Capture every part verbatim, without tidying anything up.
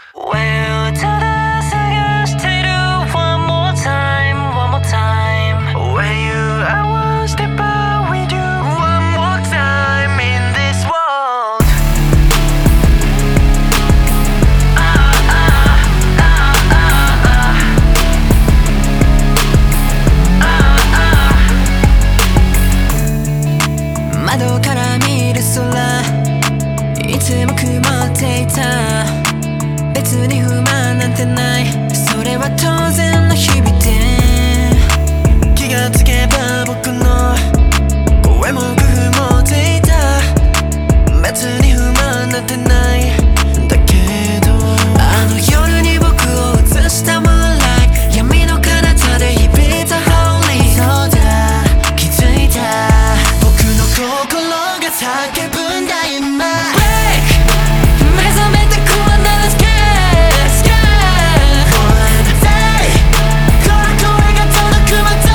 Well, ただ探してる One more time, one more time When you, I want step out with you One more time in this world Ah, ah, ah, ah, ah Ah, ah 窓から見る空いつも曇っていた別に不満なんてないそれは当然の日々で気がつけば僕の声も工夫もっていた別に不満なんてないだけどあの夜に僕を映した Moonlight 闇の彼方で響いた Holy そうだ気づいた僕の心が叫ぶんだ今目覚めてくわなら Sky Sky One day この声が届くまで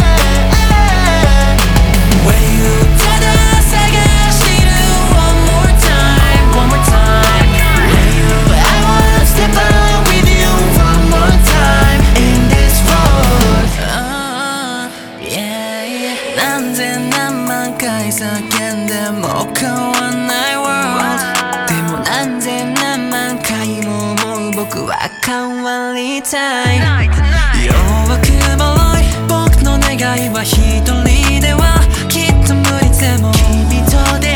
When you ただ探してる One more time One more time When you I wanna step out with you One more time in this world oh, yeah, yeah 何千何万回叫んでも変わんない World何千何万回も思う僕は変わりたい弱くもろい僕の願いは一人ではきっと無理でも君と出